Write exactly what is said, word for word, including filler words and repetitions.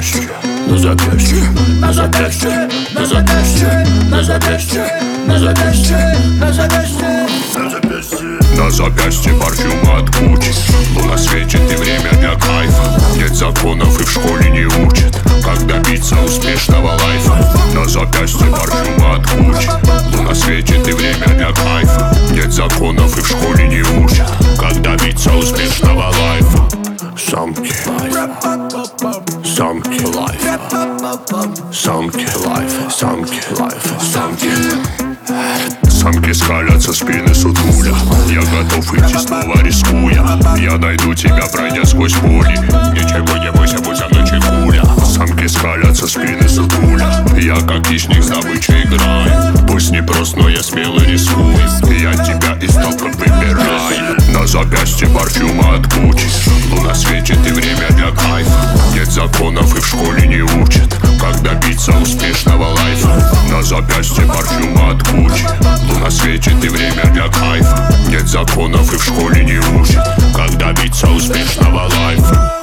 запястье, на запястье, на запястье, на запястье, на запястье, на запястье, на запястье, на запястье. На запястье парфюм от Гуччи. Луна светит и время для кайфа. Нет законов и в школе не учат, как добиться успешного лайфа. На запястье парфюм от Гуччи. Луна светит и время для кайфа. Нет законов и в школе не учат, как добиться успешного лайфа. Самки лайфа, самки лайфа, самки лайфа, самки лайфа, самки. Самки скалятся, спины сутуля. Я готов идти снова рискуя. Я найду тебя, пройдя сквозь пули. Ничего не бойся, будь со мной чекуля. Самки скалятся, спины сутуля. Я как хищник с добычей играю. Пусть не прост, но я смело рискую. Я тебя из толпы выбираю. На запястье парфюм от Гуччи. Луна светит и время для кайфа. Нет законов и в школе не учат, как добиться успешного лайфа. На запястье парфюм от Гуччи. Луна светит и время для кайфа. Нет законов и в школе не учат, как добиться успешного лайфа.